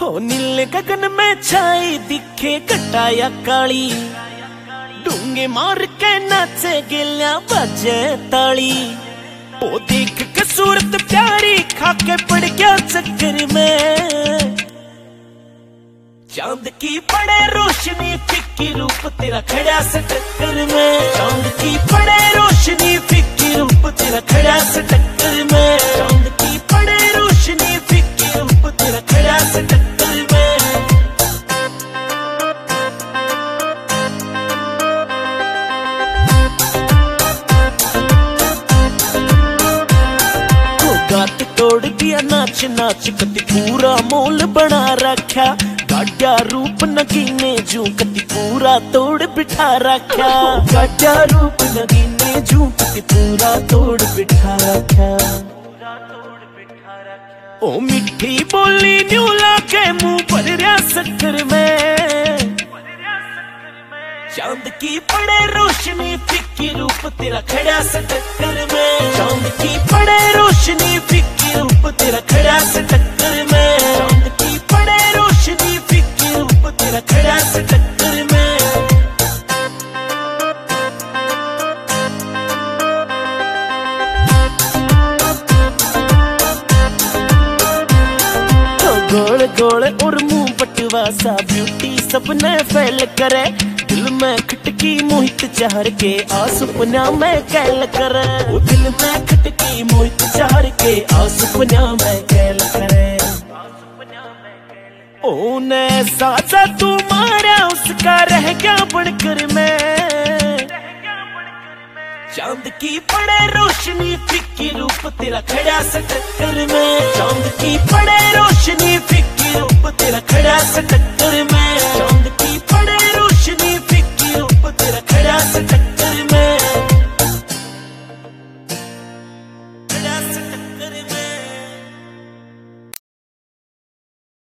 हो नीले गगन में छाई दिखे कटा या काली, डूंगे मार के नाचे गिलिया बजे ताली। ओ देख के सूरत प्यारी खाके पड़ गया चक्कर में, चांद की पड़े रोशनी फिक्की रूप तेरा खड़ा से टक्कर में। चांद की पड़े रोशनी फिक्की रूप तेरा खड़ा से टक्कर में। चांद की पड़े रोशनी फिक्की रूप तेरा खड़ा से टक्कर में। तो गात तोड़ दिया नाच नाच कति पूरा मोल बना रखा, गाड्या रूप नगीने जू कति पूरा तोड़ बिठा रखा। गाड्या रूप नगीने जू कति पूरा तोड़ बिठा रखा। ओ मिठी बोली न्यू लाके मुंह पर रहा शक्कर में, चांद की पड़े रोशनी फिक्की रूप तेरा खड़ा से टक्कर में। चांद की पड़े रोशनी फिक्की रूप तेरा खड़ा से टक्कर में। चांद की पड़े रोशनी फिक्की रूप तेरा खड़ा से टक्कर में। गोल गोल और मुंह पटवा सा ब्यूटी सबने फैल करे, दिल में खटकी मोहित चाहर के आ सपना में कैल करे। वो दिल में खटकी मोहित चाहर के आ सपना में कैल करे। ओने सासा तू मारा उसका रह गया बनकर में, चांद की पड़े रोशनी फिक्की रूप तेरा खड़ा से टक्कर में। चांद की पड़े रोशनी फिक्की रूप तेरा खड़ा से टक्कर में।